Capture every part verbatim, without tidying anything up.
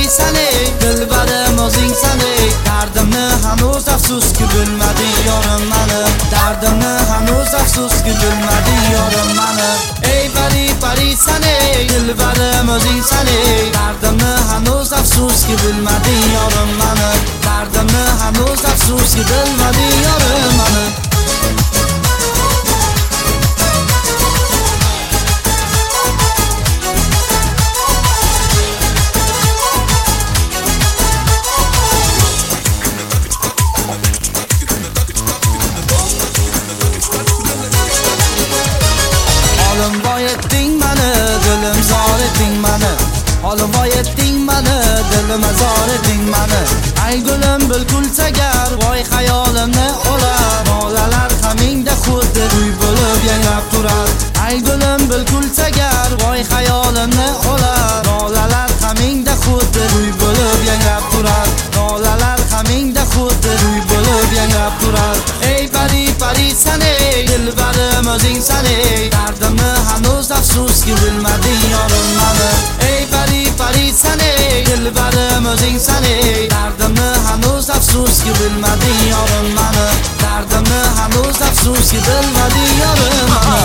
parisan ey, dilbarim o'zingsan ey. Dardimni hanuz afsuski bilmading yorim mani. Dardimni hanuz afsuski bilmading yorim mani. Ey pari parisan ey, dilbarim o'zingsan ey. Dardimni hanuz afsuski bilmading yorim mani. Dardimni hanuz afsuski bilmading yorim mani. Olim boy etding mani, dilim zor etding mani. Olim boy etding mani, dilim zor etding mani. Ay gulim bulkul sagar, voy xayolimni olar. Bolalar hamingda xuddi uy bo'lib yangrab turar. Ay gulim bulkul sagar, voy xayolimni olar. Bolalar hamingda xuddi uy bo'lib yangrab turar. Bolalar hamingda xuddi uy bo'lib yangrab turar. Ey pari parisan ey, dilbarim o'zingsan ey. Dardimni hanuz afsuski bilmading yorim mani. Ey pari parisan ey, dilbarim o'zingsan ey. Dardimni hanuz afsuski bilmading yorim mani. Dardimni hanuz afsuski bilmading yorim mani.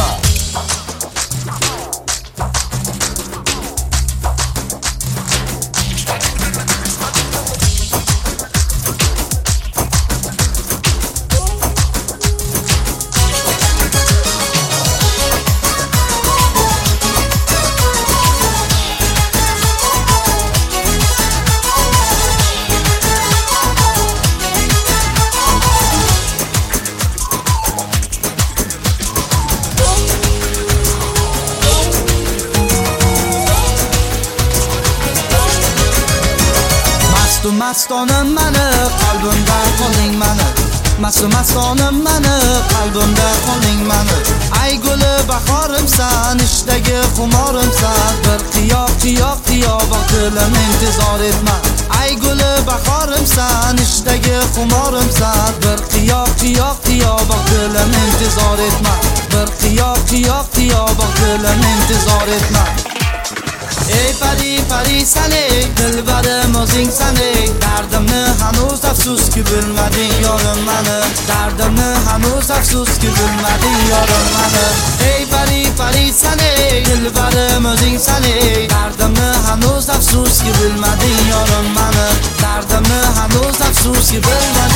Mastu mastonim mani, qalbimda qolding mani. Mastu mastonim mani, qalbimda qolding mani. Ay guli bahorimsan, ishdagi xumorimsan. Bir qiyoq qiyoq qiyoq dilim intizor etma. Ay guli bahorimsan, ishdagi xumorimsan. Bir qiyoq qiyoq qiyoq dilim intizor etma. Bir qiyoq qiyoq qiyoq dilim intizor etma. Ey pari parisan ey, dilbarim o'zingsan ey. Dardimni hanuz afsuski bilmading yorim mani. Dardimni hanuz afsuski bilmading yorim mani. Ey pari parisan ey, dilbarim o'zingsan ey. Dardimni hanuz afsuski bilmading yorim mani. Dardimni hanuz afsuski bilmading